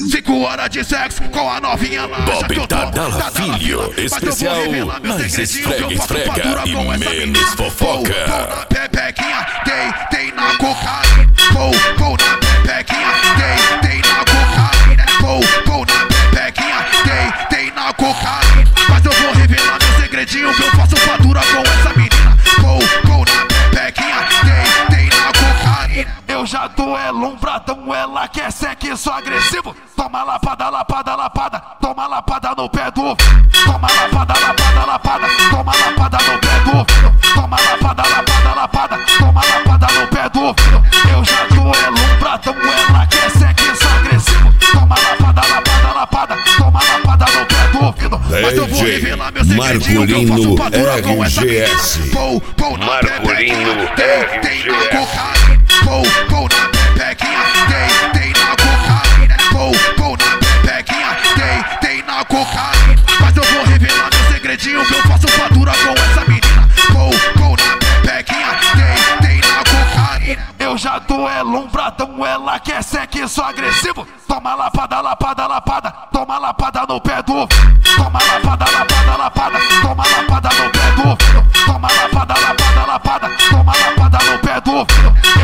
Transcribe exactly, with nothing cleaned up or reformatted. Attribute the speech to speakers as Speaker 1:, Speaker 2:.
Speaker 1: Cinco horas de sexo com a novinha lá.
Speaker 2: Bob Tadala Filho, especial mais esfrega, esfrega e menos fofoca.
Speaker 1: Pou na pepequinha, tem, tem na cocaína. Pou, pou na pepequinha, tem, tem na cocaína. Pou, pou na pepequinha, tem, tem na cocaína. Mas eu vou revelar meu segredinho que eu faço fatura com essa menina. Pou, pou na pepequinha, tem, tem na cocaína. Eu já tô é lombradão, ela quer sexo agressivo. Toma lapada, lapada, lapada, toma lapada no pé do ouvido. Toma lapada, lapada, lapada, toma lapada no pé do ouvido. Toma lapada, lapada, lapada, toma lapada no pé do ouvido. Eu já tô é lombradão, ela quer sexo agressivo. Toma lapada, lapada, lapada, toma lapada no pé do ouvido. Mas eu vou revelar meu segredinho que eu faço fatura com essa menina. Pou, pou na pepequinha, tem, tem na cocaína. Pou, pou na pepequinha, tem, tem na cocaína. Pou, pou na pepequinha, tem, tem na cocaína. Mas eu vou revelar meu segredinho que eu faço fatura com essa menina. Pou, pou na pepequinha, tem, tem na cocaína. Eu já tô é lombradão, ela quer sexo agressivo. Toma lapada, lapada, lapada, toma lapada no pé do ouvido. Toma lapada, lapada, lapada, toma lapada no pé do ouvido. Toma lapada, lapada, lapada, toma lapada no pé do ouvido.